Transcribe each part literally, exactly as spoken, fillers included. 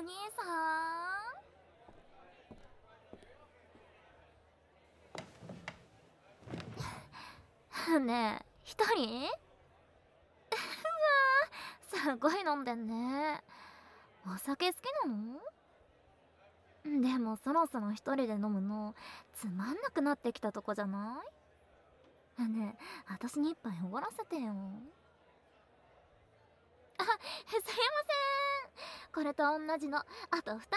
兄さんねえ、一人？うわー、すごい飲んでんね。お酒好きなの？でもそろそろ一人で飲むのつまんなくなってきたとこじゃない？ねえ、私に一杯おごらせてよ。あ、すいません。これと同じのあと二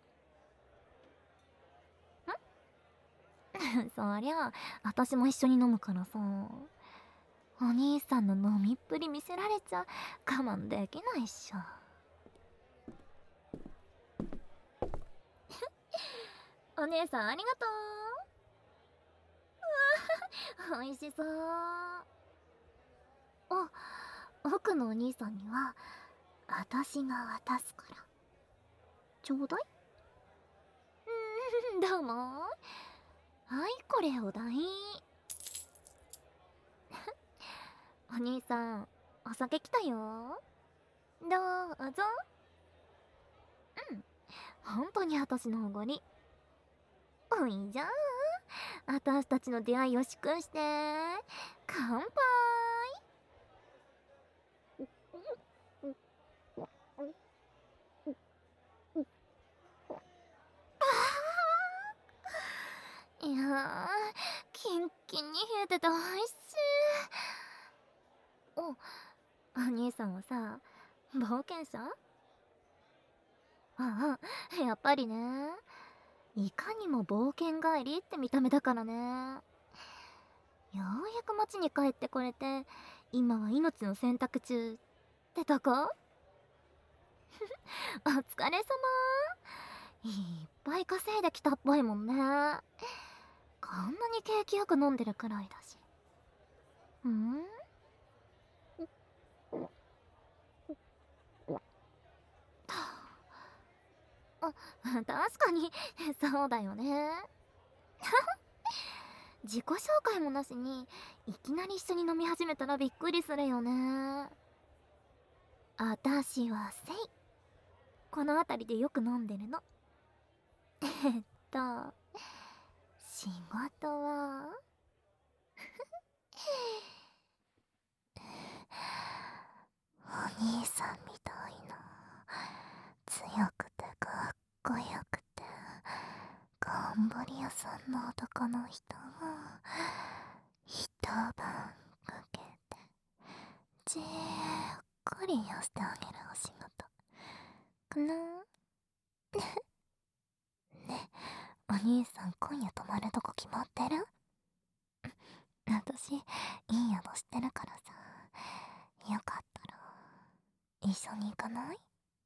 つ。んそりゃ私も一緒に飲むからさ。お兄さんの飲みっぷり見せられちゃ我慢できないっしょ。お姉さんありがとう。うわ美味しそう。あ、奥のお兄さんには私が渡すからちょうだい。うーん、どうも。はいこれお代。お兄さんお酒来たよ。どうぞ。うん、本当に私のおごり。おいじゃあ私たちの出会いを祝して乾杯。いやー、キンキンに冷えてておいしい。お、お兄さんはさ、冒険者？ああ、やっぱりね。いかにも冒険帰りって見た目だからね。ようやく町に帰ってこれて、今は命の選択中ってとこ？お疲れ様。いっぱい稼いできたっぽいもんね。こんなに景気よく飲んでるくらいだし。ん？あ、確かにそうだよね。自己紹介もなしにいきなり一緒に飲み始めたらびっくりするよね。あたしはセイ。この辺りでよく飲んでるの。えっと仕事はお兄さんみたいな強くてかっこよくて頑張り屋さんの男の人が一晩かけてじっくり痩せてあげるお仕事かな。ね、お兄さん今夜泊まるとこ決まってる？私いい宿してるからさ、よかったら一緒に行かない？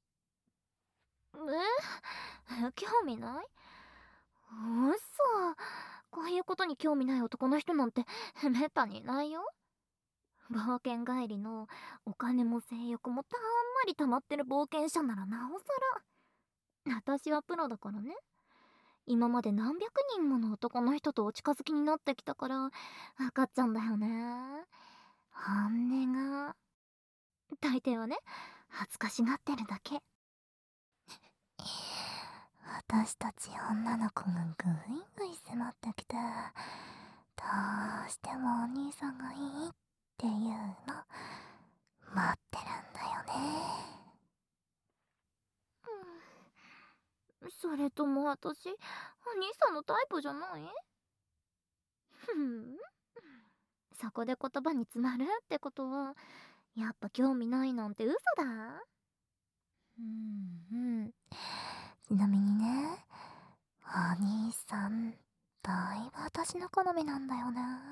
え興味ない？うっそ、こういうことに興味ない男の人なんてめったにいないよ。冒険帰りのお金も性欲もたんまり溜まってる冒険者ならなおさら。私はプロだからね。今まで何百人もの男の人とお近づきになってきたから分かっちゃうんだよね、本音が。大抵はね、恥ずかしがってるだけ。私たち女の子がぐいぐい迫ってきて、どうしてもお兄さんがいいっていうの待ってるんだよね。うん、それとも私お兄さんのタイプじゃない？ふん、そこで言葉に詰まるってことはやっぱ興味ないなんて嘘だ。うんうん。ちなみにね、お兄さんだいぶ私の好みなんだよな。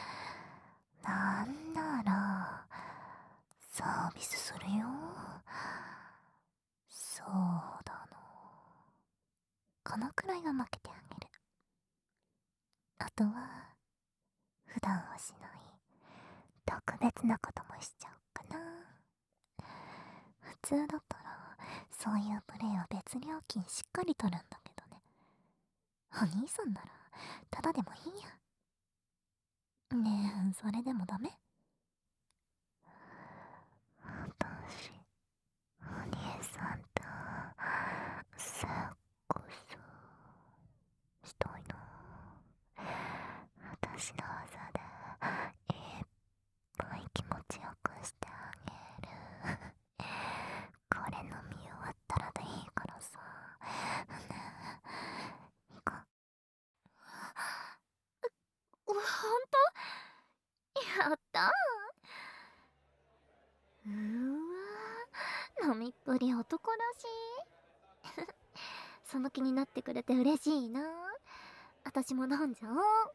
なんならサービスするよ。そうだな、このくらいは負けてあげる。あとは普段はしない特別なこともしちゃおうかな。普通だったらそういうプレイは別料金しっかり取るんだけどね。お兄さんならただでもいいや。ねえ、それでもダメ？私お兄さんとぷり男らしい。その気になってくれて嬉しいな。私も飲んじゃおう。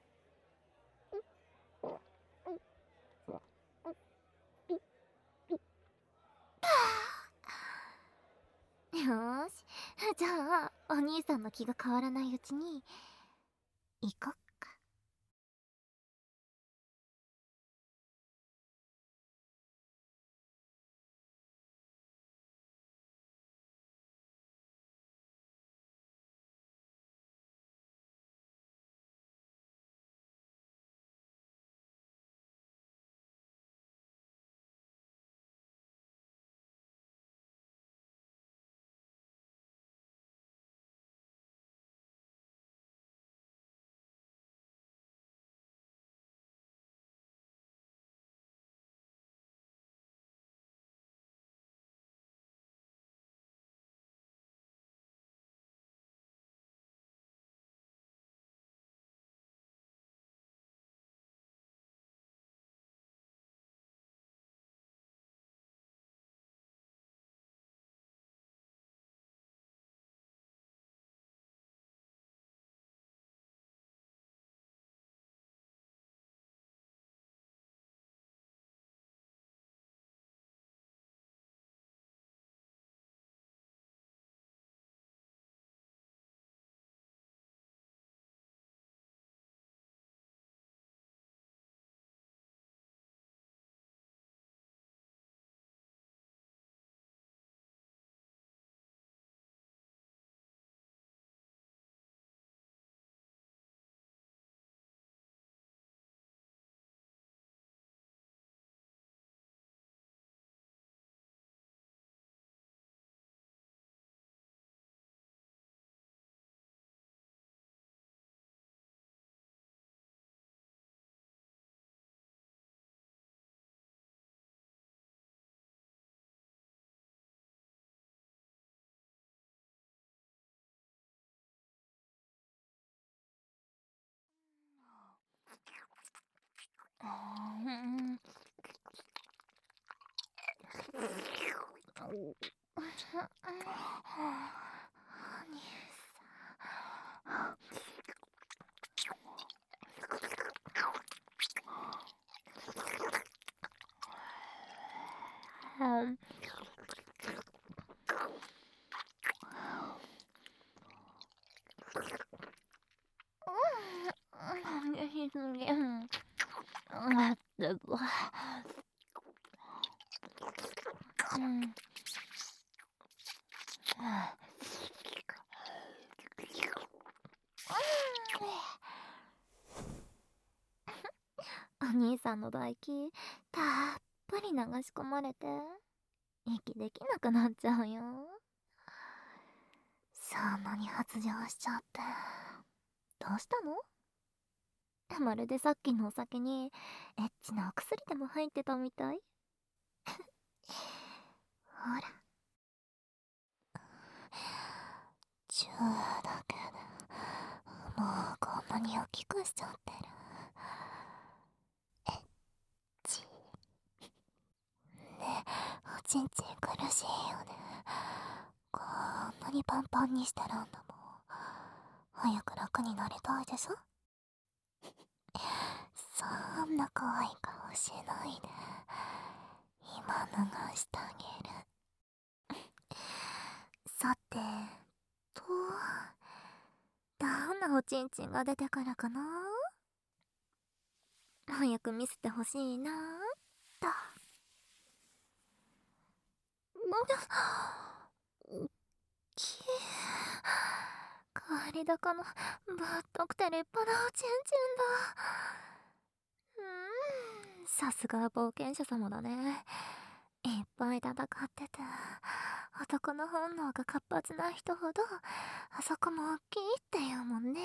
よーし、じゃあお兄さんの気が変わらないうちに行こっか。うん。お兄さんの唾液たっぷり流し込まれて息できなくなっちゃうよ。そんなに発情しちゃってどうしたの？まるでさっきのお酒にエッチなお薬でも入ってたみたい。ほら、チューだけでもうこんなに大きくしちゃってる。エッチね、おちんちん苦しいよね。こんなにパンパンにしてるんだもん。早く楽になりたいでしょ。そんな怖い顔しないで、今脱がしてあげる。さてと、どんなおちんちんが出てくるかな。早く見せてほしいなと。き変わり高のぶっとくて立派なおちんちんだ。うーん、さすが冒険者様だね。いっぱい戦ってて男の本能が活発な人ほどあそこも大きいって言うもんね。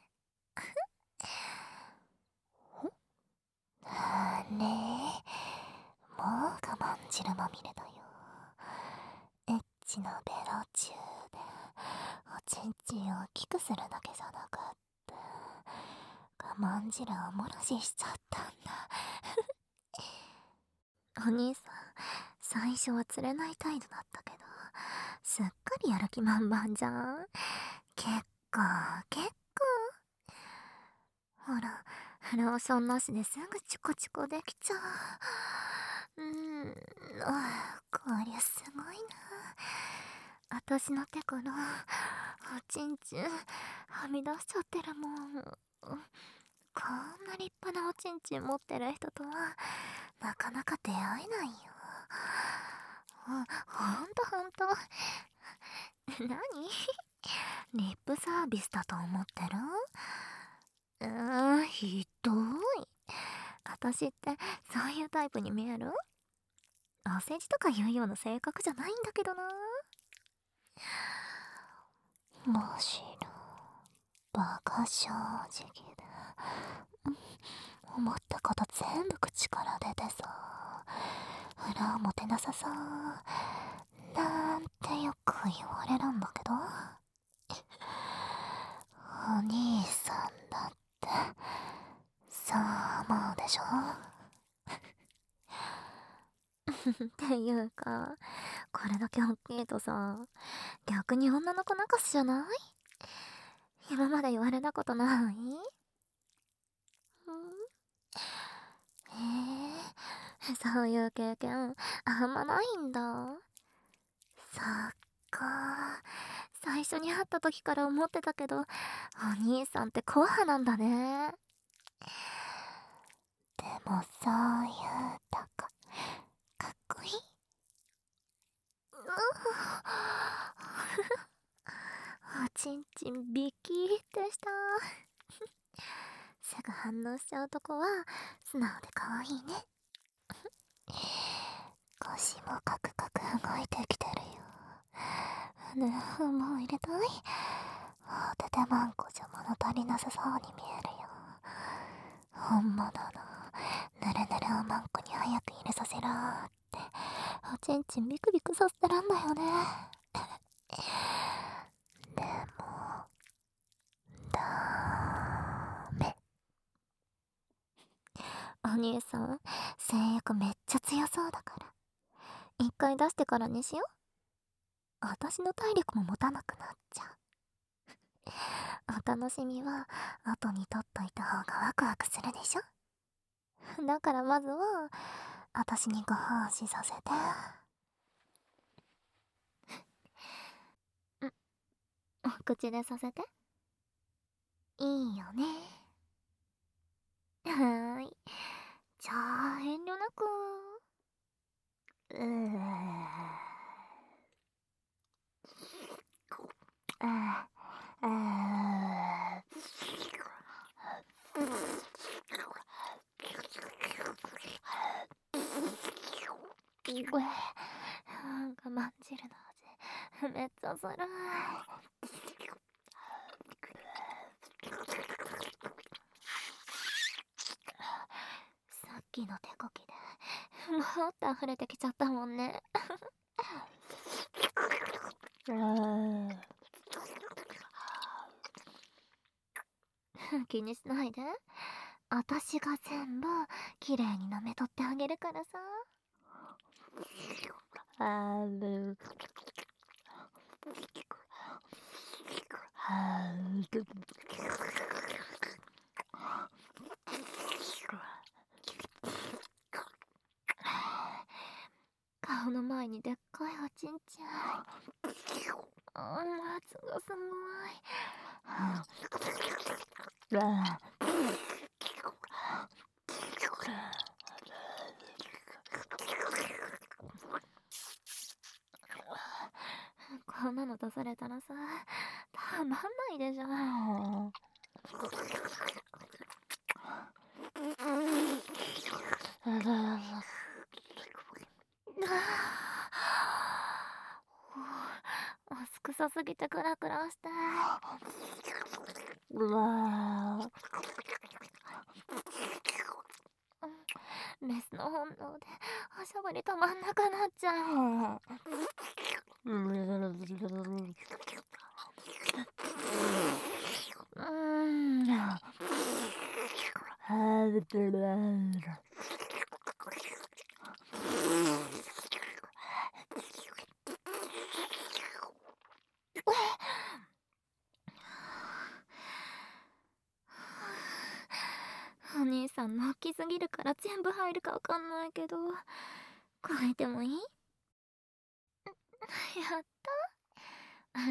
あーねえ、もう我慢汁まみれだよ。エッチなベロチューでおちんちんを大きくするだけじゃなくって我慢汁を漏らししちゃったんだ。お兄さん最初は釣れない態度だったけどすっかりやる気満々じゃん。結構結構。ほら、ローションなしですぐチコチコできちゃう。うーん、あこりゃすごいな。私の手からおちんちんはみ出しちゃってるもん。こんな立派なおちんちん持ってる人とはなかなか出会えないよ。ほほんとほんと。何リップサービスだと思ってる？うーん、ひどい。私ってそういうタイプに見える？お世辞とか言うような性格じゃないんだけどな。むしろバカ正直で、思ったこと全部口から出てさ、裏表なさそうなんてよく言われるんだけど、お兄さんだってそう思うでしょ？っていうか、これだけ大きいとさ、逆に女の子泣かすじゃない？今まで言われたことない？ん？へえ、そういう経験あんまないんだ。そっか、最初に会った時から思ってたけど、お兄さんって硬派なんだね。でもそういうとこかっこいい。おちんちんビキーってした。すぐ反応しちゃうとこは素直で可愛いね。腰もカクカク動いてきてるよ。ねえ、もう入れたい？お手手マンコじゃ物足りなさそうに見えるよ。本物のぬるぬるをマンコに早く入れさせろーっておちんちんビクビクさせてるんだよね。でもダメ。お兄さん性欲めっちゃ強そうだから一回出してからにしよう。私の体力も持たなくなっちゃう。お楽しみは後に取っといた方がワクワクするでしょ。だからまずは私にご奉仕させて。ん、お口でさせて。いいよね。はーい、じゃあ遠慮なく。うーああうわなんかまんじるの味めっちゃする。さっきの手こきでもっと溢れてきちゃったもんね。気にしないで、私が全部きれいに舐めとってあげるからさ。ある顔の前にでっかいおちんちん。あんまつがすごい。こんなの出されたらさたまんないでしょ。おすくさすぎてクラクラして。うわメスの本能でおしゃぶり止まんなくなっちゃう。 ぎるから全部入るかわかんないけど、加えてもいい？やった。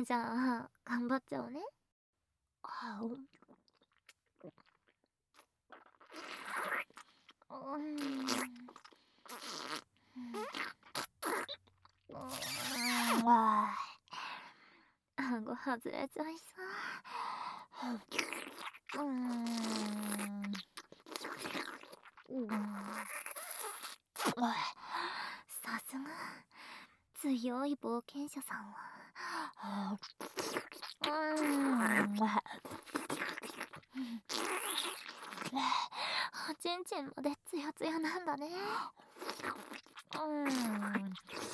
じゃあ頑張っちゃおうね。あううん、うん、わあ、顎外れちゃいそう。うん、うん、わあ、さすが強い冒険者さんは。うん、わあ、おちんちんまでツヤツヤなんだね。うん、うん、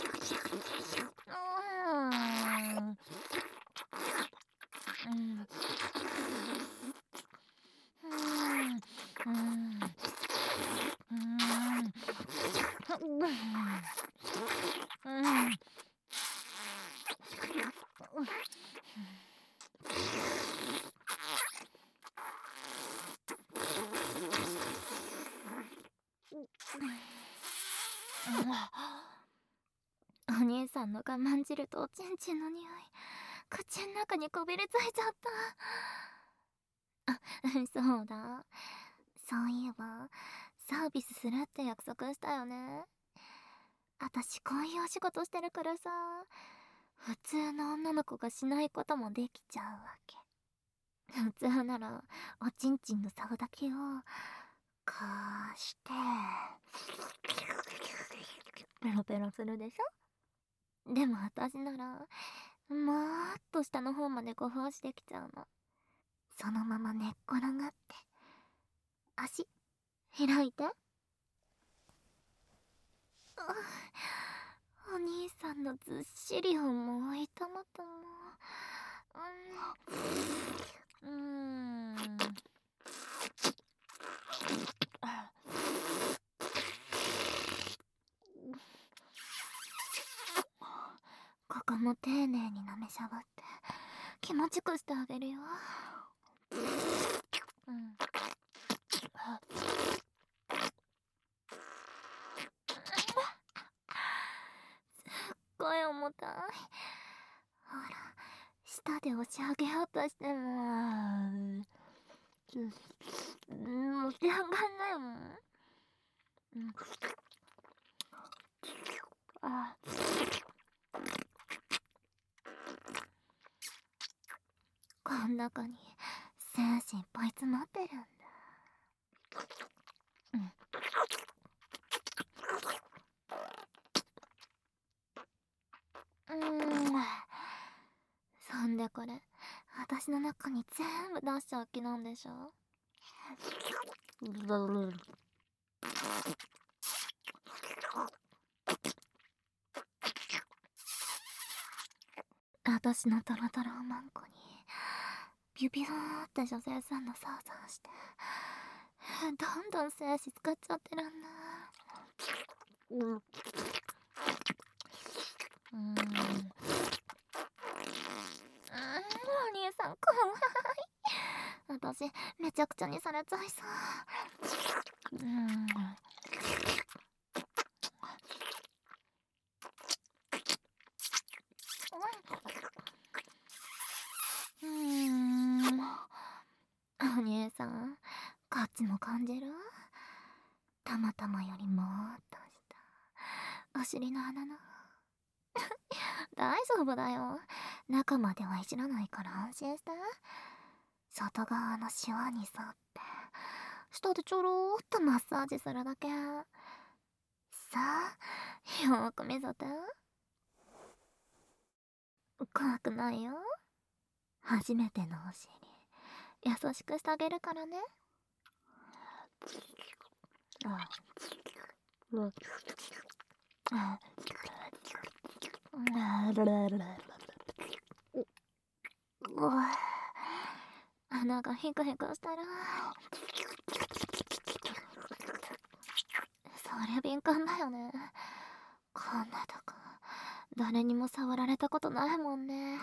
うん、うん、うん、うん、お兄さんの我慢汁とおちんちんの匂い、口ん中にこびりついちゃった。あ、そうだ。そういえば、サービスするって約束したよね。あたしこういうお仕事してるからさ、普通の女の子がしないこともできちゃうわけ。普通なら、おちんちんの竿だけを、こうして、ペロペロするでしょ。でも私なら、もーっと下の方までご奉仕できちゃうの。そのまま寝っ転がって、足、開いて。お兄さんのずっしり重いトマトも、うん、うーん、あ、ここも丁寧に舐めしゃぶって気持ちくしてあげるよ。うん、あ、すっごい重たい。ほら、舌で押し上げようとしても、うん、持ち上がんないもん。うん、あ、こん中に精子いっぱい詰まってるんだ。うん、うーん、そんでこれ私の中に全部出しちゃう気なんでしょ。私のトロトロおまんこにビュビューって女性さんの想像して、どんどん精子使っちゃってるんだ。うん、うーん、お兄さん怖い。私めちゃくちゃにされちゃいそう。うん、うーん、お兄さんこっちも感じる？たまたまよりもーっとしたお尻の穴の大丈夫だよ。中まではいじらないから安心して。外側のシワに沿って下でちょろーっとマッサージするだけ。さあ、よーく見せて。怖くないよ。初めてのお尻優しくしてあげるからね。あ、うわ、あ、うわ、鼻がヒクヒクしてる。そりゃ敏感だよね。こんなとこ誰にも触られたことないもんね。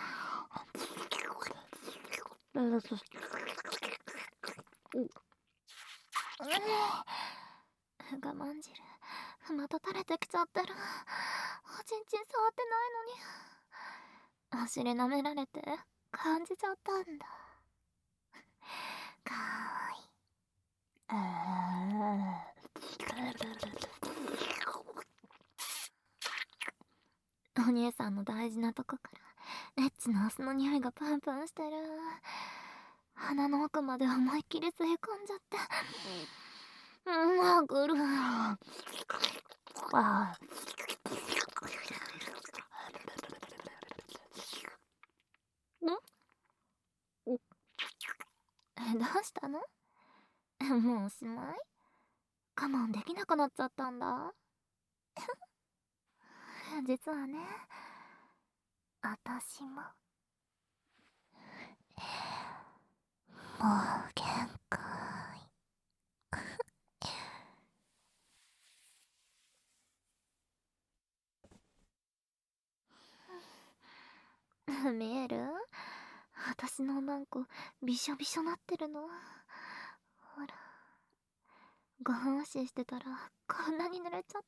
うん、 我慢汁また垂れてきちゃってる。おちんちん触ってないのにお尻舐められて感じちゃったんだ。かわいい。あーお兄さんの大事なとこからエッチなお酢の匂いがプンプンしてる。鼻の奥まで思いっきり吸い込んじゃってうん、あぐるあんえ、どうしたの？もうおしまい？我慢できなくなっちゃったんだ。実はね、あたしももう限界。見える？私のおまんこびしょびしょなってるの。ほら、ごふん押ししてたらこんなに濡れちゃった。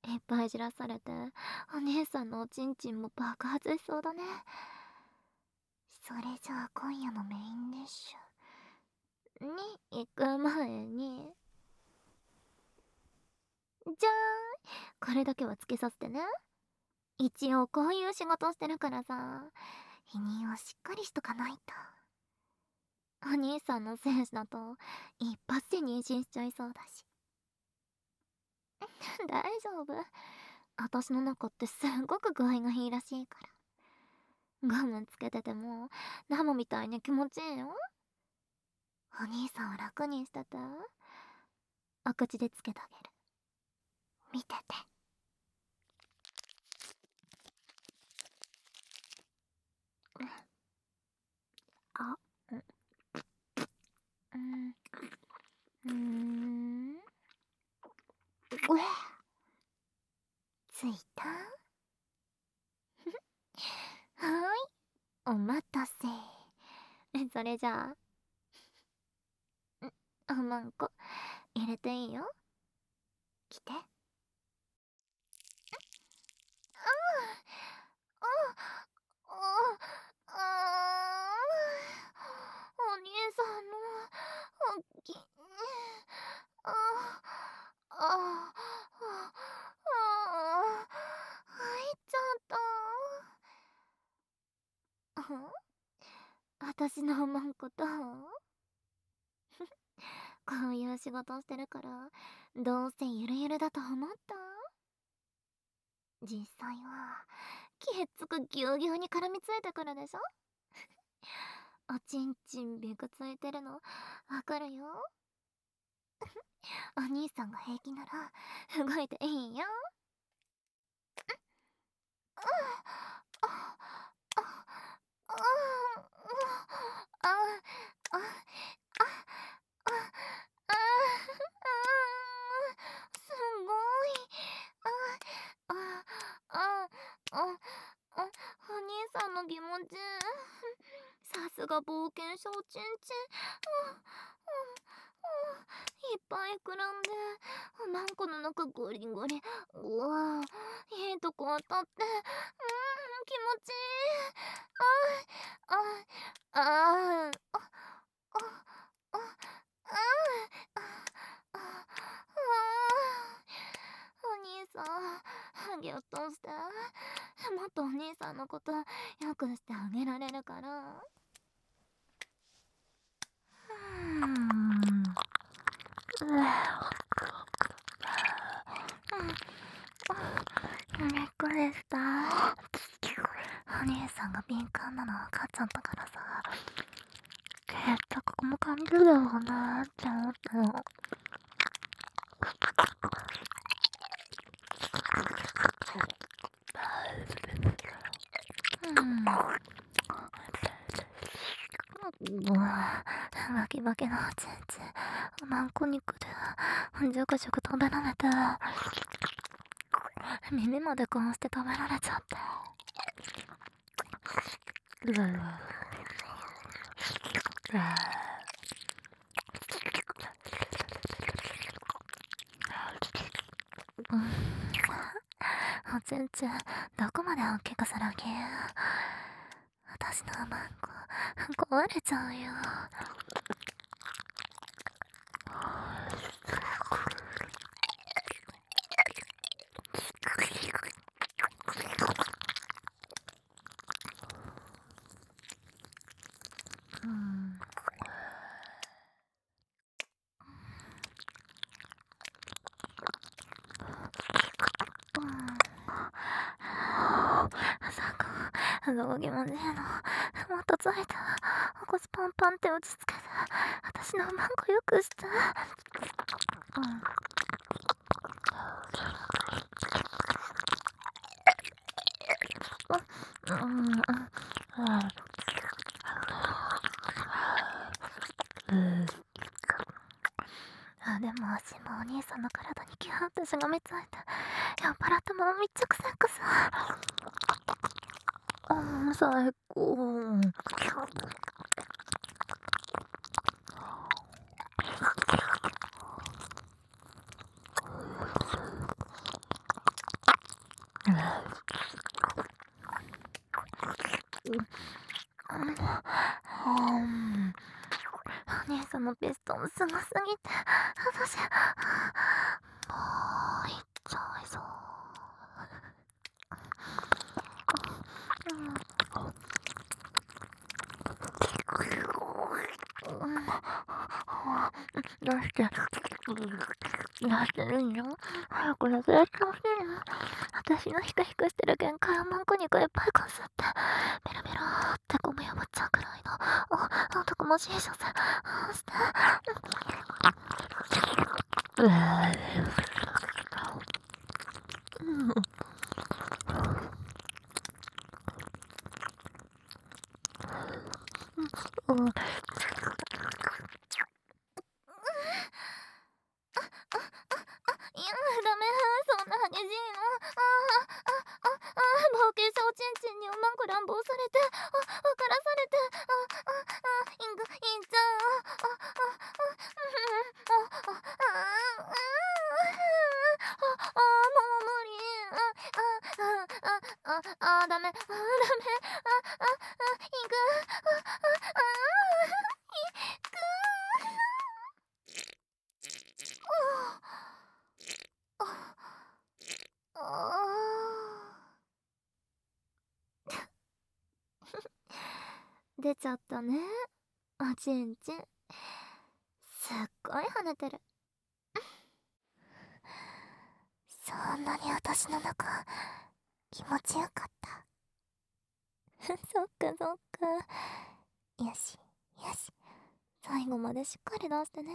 いっぱいじらされてお姉さんのおちんちんも爆発しそうだね。それじゃあ今夜のメインディッシュに行く前に、じゃーん、これだけはつけさせてね。一応こういう仕事してるからさ、否認をしっかりしとかないと。お兄さんのセンスだと一発で妊娠しちゃいそうだし。大丈夫、私の中ってすんごく具合がいいらしいから。ゴムつけてても生みたいに気持ちいいよ。お兄さんを楽にしてて。お口でつけてあげる。見てて。あ、うん、うん、うえ、ついた？はーい、お待たせ。それじゃあ、おまんこ入れていいよ。来て。ああああお兄さんのおっきああああ入っちゃった。私のおまんこどう？こういう仕事してるからどうせゆるゆるだと思った？実際はきっつくぎゅうぎゅうに絡みついてくるでしょ。おちんちんびくついてるのわかるよ。お兄さんが平気なら動いていいよ。すごい。ああああお兄さんの気持ちさすが冒険者おちんちん。いっぱい膨らんでおまんこの中ゴリゴリ。うわいいとこ当たって、うん気持ちいい。あああああああああお兄さんぎゅっとして。もっとお兄さんのことよくしてあげられるから。うんびっくりした。お兄さんが敏感なの分かっちゃったからさ、きっとここも感じるだろうなって思ったの。うんうわバキバキのおちんちんマンコ肉でジョクジョク食べられて耳までこうして食べられちゃって。うわうわおちんちん、どこまで大きくする気？私のマンコ、壊れちゃうよ。うん。あそこ気持ちいいの。もっとついて、おこすパンパンって落ち着けて、私のマンコよくして。うん。うん、うん、うん。あ、でも足もお兄さんの体にキューってしがみついて、酔っ払っても密着セックス。うん、最高。お兄さんのピストンすごすぎて、私、もう、いっちゃいそう。どうして、どうしてるんよ。早く脱税してほしいの。私のヒクヒクしてる限界をマンコ肉いっぱいこすって、ベロベロってゴム破っちゃうくらいの、お、男もしい女性、して。うぅ。うん。いや、ダメ、そんな激しいの。ああ、あ、あ、あ、冒険者おちんちんにおまんこ乱暴されて、あ、分からされて、あ、あ、あ、いんぐ、いんちゃん、あ、あ、あ、あ、あ、あ、あ、あ、もう無理、あ、あ、あ、あ、あ、ダメ、あ、ダメ、あ、あ、あ、いく、あ、あ、いく、あ、あ、出ちゃったね。おちんちん。すっごい跳ねてる。そんなに私の中、気持ちよかった。そっかそっか。よし、よし。最後までしっかり出してね。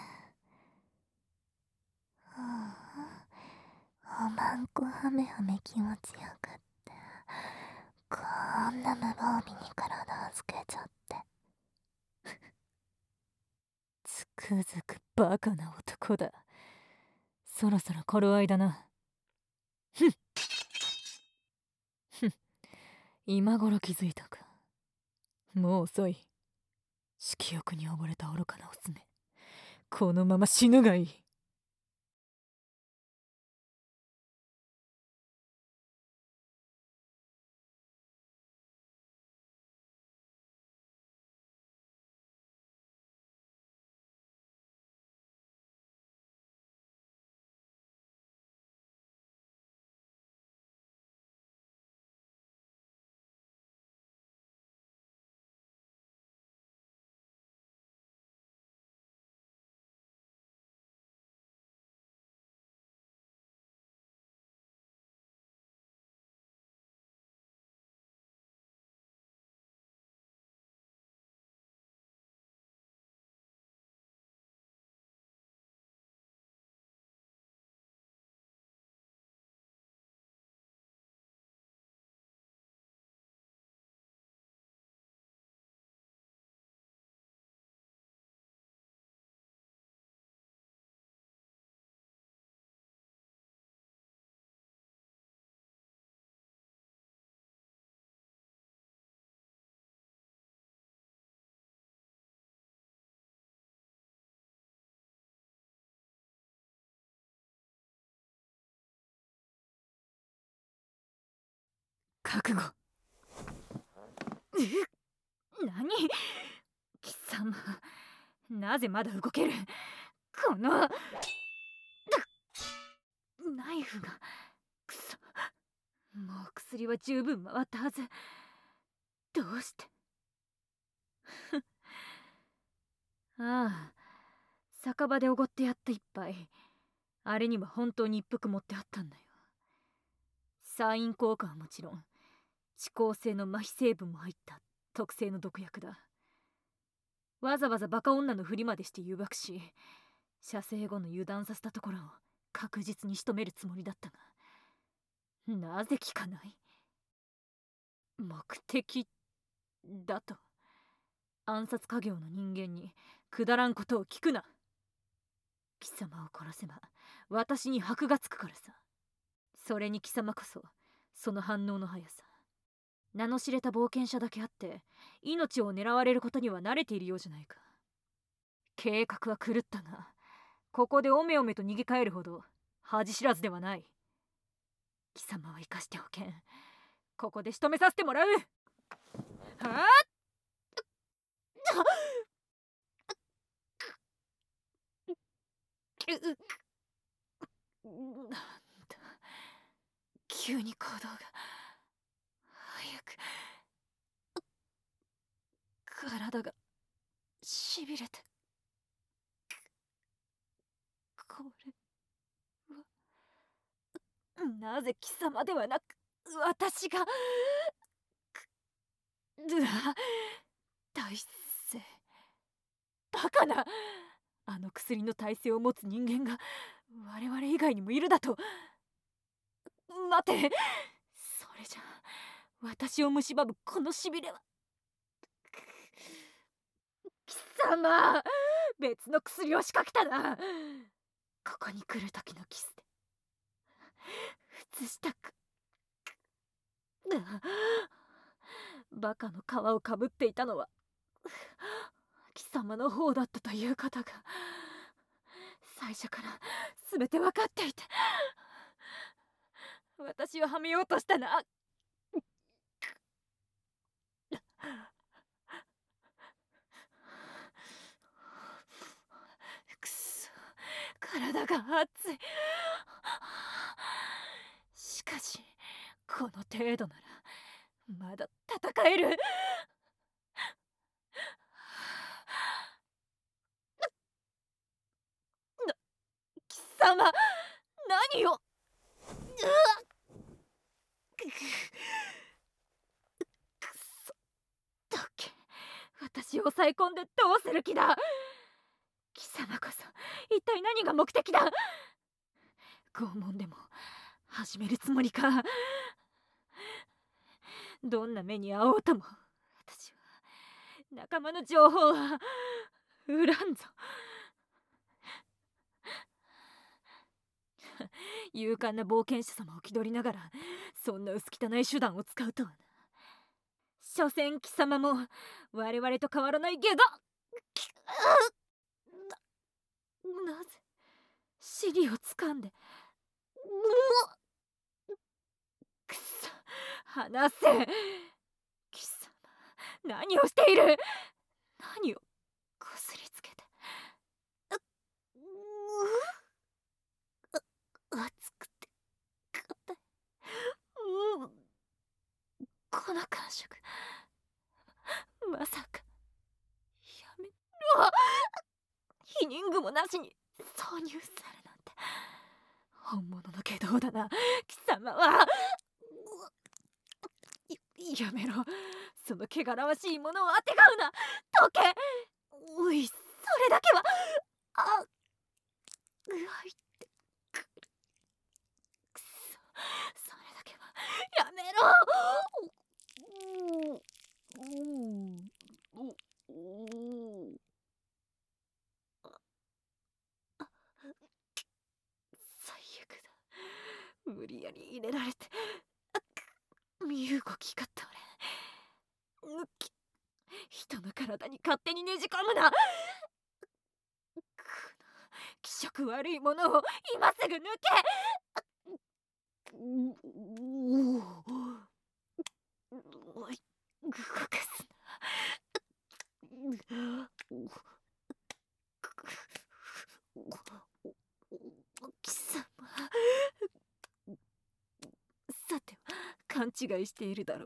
はあ、おまんこはめはめ気持ちよかった。こんな無防備に体預けちゃって。 つくづくバカな男だ。そろそろ頃合いだな。ふんふん、今頃気づいたか。もう遅い。色欲に溺れた愚かなオスめ。このまま死ぬがいい。 覚悟。 何？貴様、なぜまだ動ける？このナイフが。くそ、もう薬は十分回ったはず。どうして？ああ、酒場でおごってやった一杯、あれには本当に一服持ってあったんだよ。サイン効果はもちろん、遅効性の麻痺成分も入った特製の毒薬だ。わざわざバカ女のふりまでして誘惑し、射精後の油断させたところを確実に仕留めるつもりだったが、なぜ効かない？目的だと？暗殺家業の人間にくだらんことを聞くな。貴様を殺せば私に箔がつくからさ。それに貴様こそその反応の速さ。名の知れた冒険者だけあって命を狙われることには慣れているようじゃないか。計画は狂ったが、ここでおめおめと逃げ帰るほど恥知らずではない。貴様は生かしておけん。ここで仕留めさせてもらう。はあなんだ、急に行動が早く。体がしびれて。これはなぜ貴様ではなく私が。うわ、体勢バカな。あの薬の耐性を持つ人間が我々以外にもいるだと？待て、それじゃ私を蝕むこのしびれは。貴様、別の薬を仕掛けたな。ここに来る時のキスで映したく。バカの皮をかぶっていたのは貴様の方だったという方が最初から全て分かっていて、私ははめようとしたな。くそ、体が熱い。しかしこの程度ならまだ戦える。な、貴様、何を。うわっ、くそ、どけ。私を抑え込んでどうする気だ。貴様こそ一体何が目的だ。拷問でも始めるつもりか。どんな目に遭おうとも私は仲間の情報は売らんぞ。勇敢な冒険者様を気取りながらそんな薄汚い手段を使うとはな。所詮貴様も我々と変わらないゲド。な、なぜ尻を掴んで。くそ、離せ。貴様、何をしている。何をこすりつけて。熱くて硬い。うん、この感触、まさか。やめろ。避妊具もなしに挿入されなんて本物の外道だな貴様は。や、やめろ、その汚らわしいものをあてがうな。どけ。おい、それだけは。あ、うわいってくる。くそ、それだけはやめろ。最悪だ、無理やり入れられて。身動きが取れん。抜き、人の体に勝手にねじ込むな。この気色悪いものを今すぐ抜け。 かすな。貴様、さては勘違いしているだろう。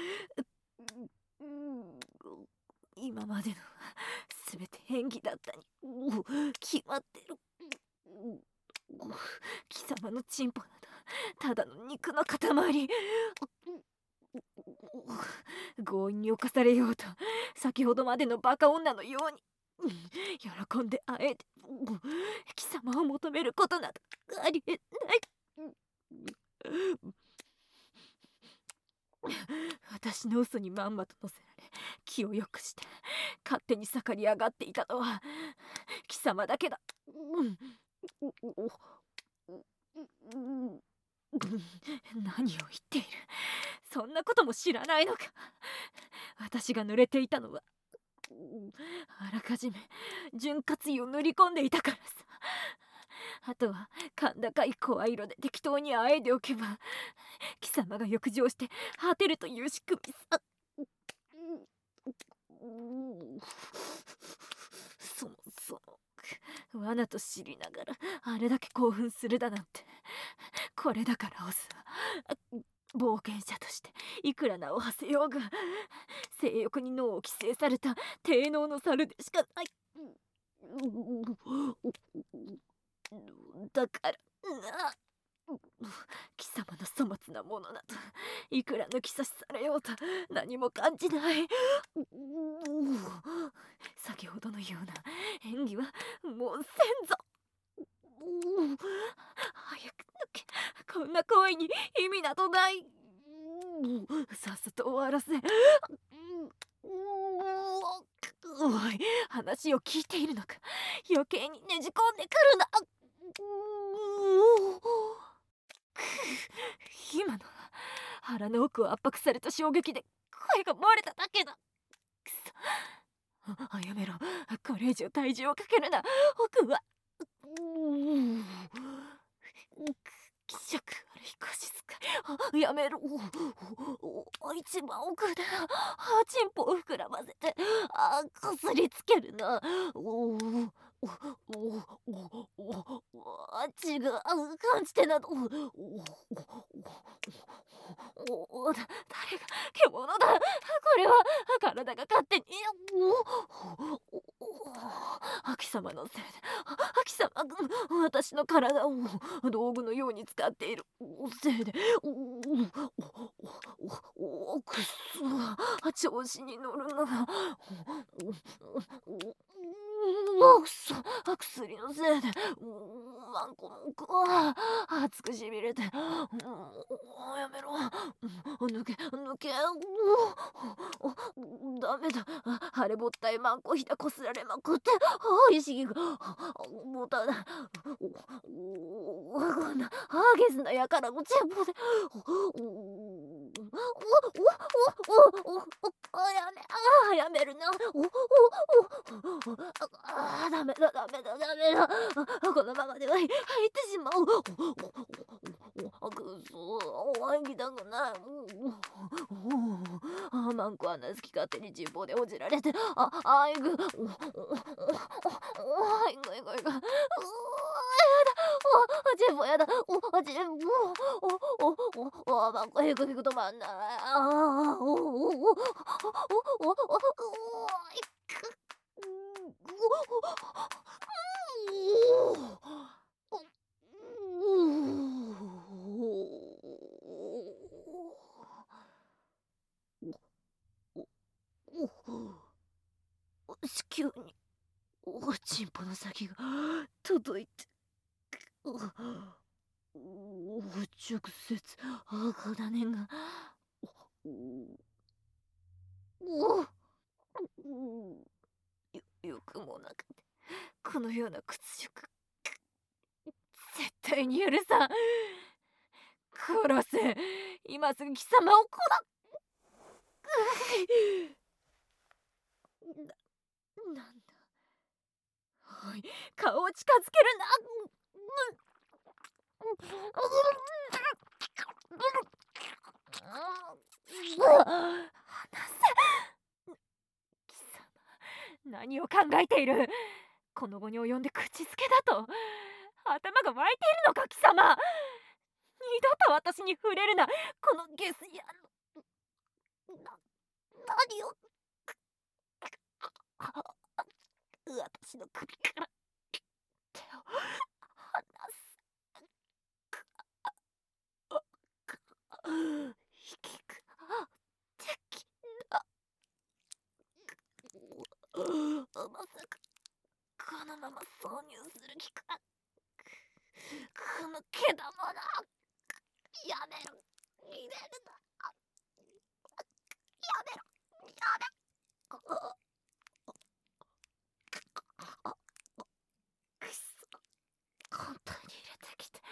今までのは全て演技だったに決まってる。貴様のチンポなどただの肉の塊。強引に侵されようと先ほどまでのバカ女のように喜んであえて貴様を求めることなどありえない。私の嘘にまんまと乗せられ気を良くして勝手に盛り上がっていたのは貴様だけだ。何を言っている。そんなことも知らないのか。私が濡れていたのはあらかじめ潤滑油を塗り込んでいたからさ。あとは甲高い声色で適当にあえいでおけば貴様が浴場して果てるという仕組みさ。そもそも罠と知りながらあれだけ興奮するだなんて。これだからオスは冒険者としていくら名を馳せようが性欲に脳を規制された低能の猿でしかない。だからな、貴様の粗末なものなどいくら抜き差しされようと何も感じない。先ほどのような演技はもうせんぞ。早く抜け。こんな行為に意味などない。さっさと終わらせ。おい、話を聞いているのか。余計にねじ込んでくるな。今のは腹の奥を圧迫された衝撃で声が漏れただけだ。くそ、あやめろ。これ以上体重をかけるな。奥は気色悪い腰使い。やめろ。一番奥でチンポを膨らませてあこすりつけるな。おお血が感じてなど。おだ誰が獣だ。これは体が勝手に。貴様のせいで貴様が私の体を道具のように使っているせいでくっそ調子に乗るな。くそ薬のせいでワンコの奥は熱くしびれて。やめろ。抜け抜け。ダメだ。腫れぼったいマンコひだこすられまくって意識がもたない。こんなハーゲスなやからのチンポで。やめあやめるな。あダメだダメだダメだ。このままでは入ってしまう。くそ演技たくない。マンコはな好き勝手にチンポでおじられてああいぐ。いぐいぐいぐ。チンポやだ。チンポマンコへくへく止まんない。あおおお子宮におちんぽの先が届いて直接赤種がよよくもなくてこのような屈辱絶対に許さん。殺せ。今すぐ貴様を殺な、なんだ。おい顔を近づけるな。離せ。 何を考えている。この後に及んで口づけだと頭が湧いているのか貴様。二度と私に触れるな、このゲス野郎。 な、何を。私の首から手を離す。引く敵だ。まさかこのまま挿入する気か。このけだもの、やめろ、入れるな。やめろ、やめろ。くそ、本当に入れてきて。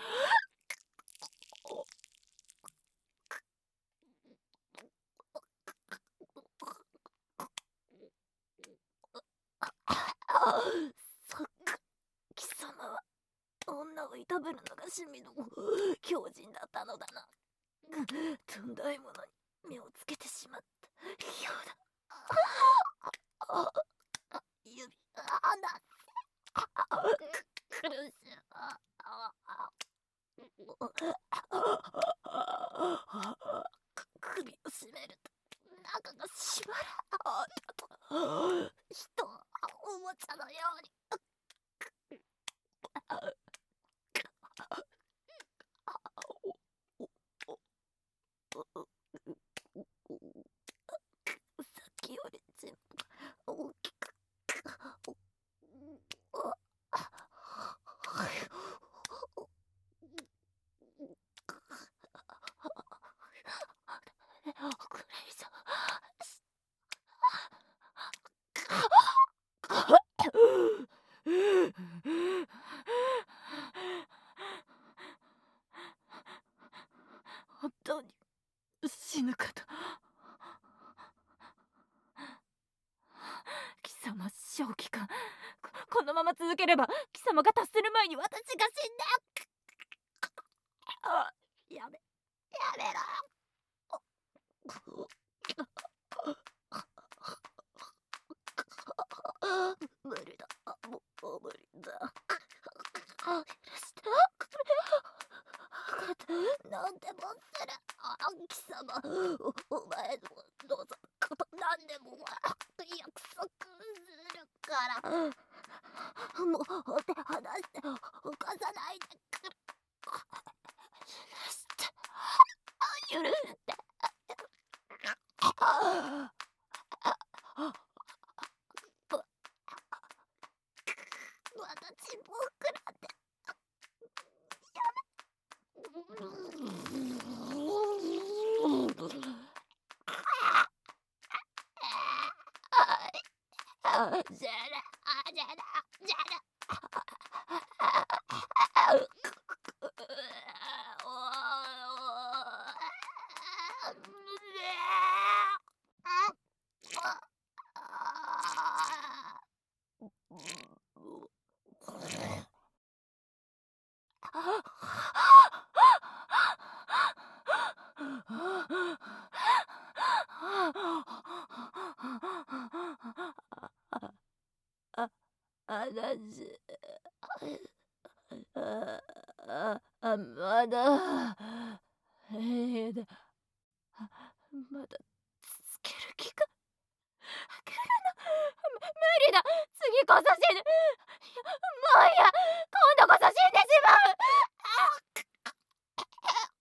そっか、貴様は女をいたぶるのが趣味の狂人だったのだな。とんだいものに目をつけてしまった。ひょうだ。指離せ。苦しい。首を絞めると中が縛られ、人をおもちゃのように。さっきより全部大きく。これ以上本当に死ぬかと。貴様正気か。ここのまま続ければ貴様が達する前に私が死んだ。あ、やめやめろ。無理だ、もう無理だ。許して分かった、何でもする。あ、貴様、お、お前の望むこと何でも約束するから。もう手離して犯さないでくれ。許して許して。私僕らでやめ。じゃらじゃらじゃら。あだじあああまだえだまだつける気が開けるの無理だ。次こそ死ぬ。もういや、今度こそ死んでしまう。